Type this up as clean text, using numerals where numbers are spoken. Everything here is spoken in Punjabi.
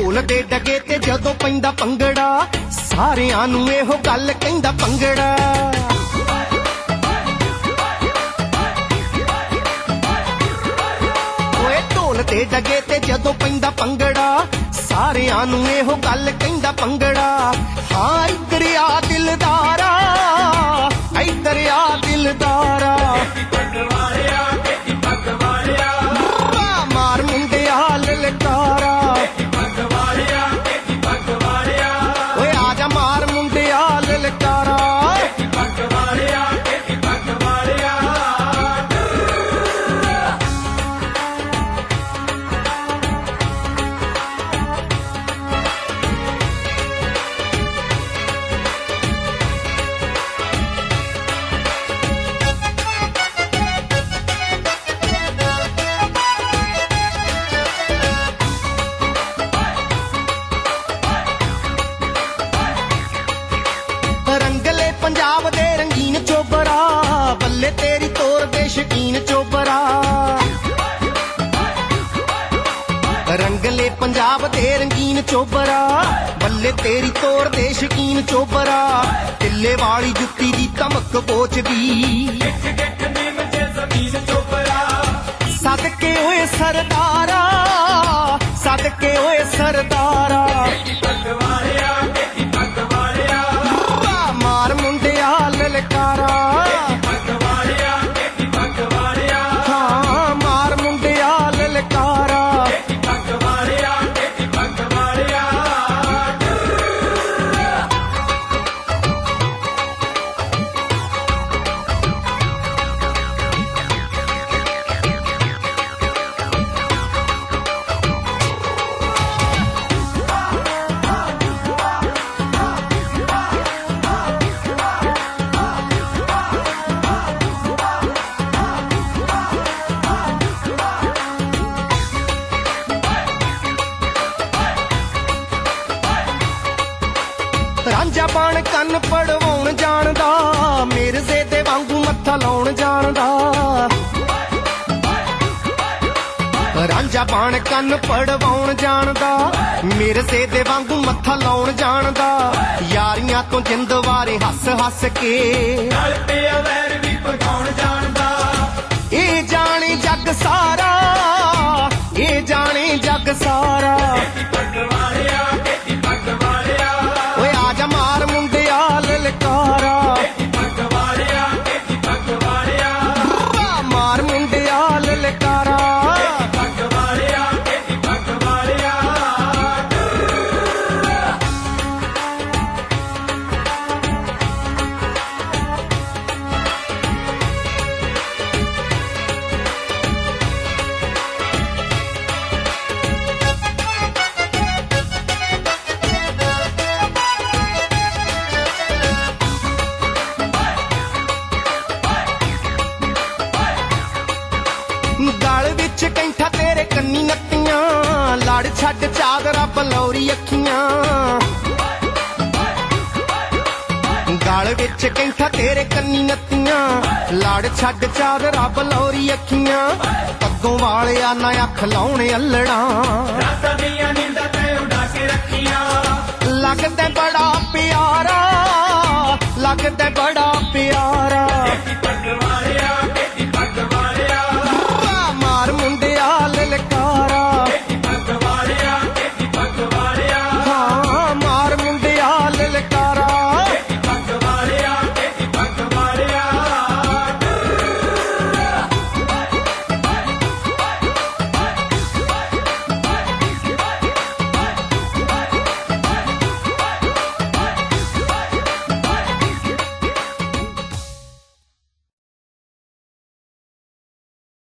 ਢੋਲ ਦੇ ਡਗੇ ਤੇ ਜਦੋਂ ਪੈਂਦਾ ਭੰਗੜਾ ਸਾਰਿਆਂ ਨੂੰ ਇਹੋ ਗੱਲ ਕਹਿੰਦਾ ਭੰਗੜਾ। ਓਏ ਢੋਲ ਦੇ ਡਗੇ ਤੇ ਜਦੋਂ ਪੈਂਦਾ ਭੰਗੜਾ ਸਾਰਿਆਂ ਨੂੰ ਇਹੋ ਗੱਲ ਕਹਿੰਦਾ ਭੰਗੜਾ। ਹਾਂ ਇੱਧਰ ਆ ਦਿਲਦਾਰਾ, ਇੱਧਰ ਆ ਦਿਲਦਾਰਾ, ਮਾਰ ਮੁੰਡਿਆ ਲਲਕਾਰਾ। ਓਏ ਆ ਜਾ ਮਾਰ ਮੁੰਡਿਆ ਲਲਕਾਰਾ। ਰੰਗਲੇ ਪੰਜਾਬ ਦੇ ਰੰਗੀਨ ਚੋਬਰਾ, ਬੱਲੇ ਤੇਰੀ ਤੋਰ ਦੇ ਸ਼ਕੀਨ ਚੋਬਰਾ। ਰੰਗਲੇ ਪੰਜਾਬ ਦੇ ਰੰਗੀਨ ਚੋਬਰਾ, ਬੱਲੇ ਤੇਰੀ ਤੋਰ ਦੇ ਸ਼ਕੀਨ ਚੋਬਰਾ। ਟਿੱਲੇ ਵਾਲੀ ਜੁੱਤੀ ਦੀ ਧਮਕ ਪੋਚਦੀ, ਸਦਕੇ ਓਏ ਸਰਦਾਰਾ, ਸਦਕੇ ਓਏ ਸਰਦਾਰਾ। ਮਾਰ ਮੁੰਡਿਆ ਲਲਕਾਰਾ, ਹਾਂ ਮਾਰ ਮੁੰਡਿਆ ਲਲਕਾਰਾ। ਰਾਂਝਾ ਬਣ ਕੰਨ ਪੜਵਾਉਣ ਜਾਣਦਾ, ਮਿਰਜ਼ੇ ਦੇ ਵਾਂਗੂ ਮੱਥਾ ਲਾਉਣ ਜਾਣਦਾ। ਰਾਂਝਾ ਬਣ ਕੰਨ ਪੜਵਾਉਣ ਜਾਣਦਾ, ਮਿਰਜ਼ੇ ਦੇ ਵਾਂਗੂ ਮੱਥਾ ਲਾਉਣ ਜਾਣਦਾ। ਯਾਰੀਆਂ ਤੋਂ ਜਿੰਦ ਵਾਰੇ ਹੱਸ ਹੱਸ ਕੇ ਨਾਲ ਪਿਆ ਵੈਰ ਵੀ ਪਗਾਉਣ ਜਾਣਦਾ। ਇਹ ਜਾਣੇ ਜੱਗ ਸਾਰਾ, ਇਹ ਜਾਣੇ ਜੱਗ ਸਾਰਾ। ਓਏ ਆ ਜਾ ਮਾਰ ਮੁੰਡਿਆ ਲਲਕਾਰਾ, ਮਾਰ ਮੁੰਡਿਆ ਲਲਕਾਰਾ। ਗਲ ਵਿੱਚ ਕੈਂਠਾ ਤੇਰੇ ਕੰਨੀ ਨੱਤੀਆਂ, ਲੜ ਛੱਡ ਚਾਦਰਾ ਬਲੌਰੀ ਅੱਖੀਆਂ। ਗਲ ਵਿੱਚ ਕੈਂਠਾ ਤੇਰੇ ਕੰਨੀ ਨੱਤੀਆਂ, ਲੜ ਛੱਡ ਚਾਦਰਾ ਬਲੌਰੀ ਅੱਖੀਆਂ। ਪੱਗੋਂ ਵਾਲਿਆ ਨਾ ਅੱਖ ਲਾਉਣੇ ਅੱਲੜਾਂ, ਲੱਗਦਾ ਬੜਾ ਪਿਆਰਾ, ਲੱਗਦਾ ਬੜਾ ਪਿਆਰਾ।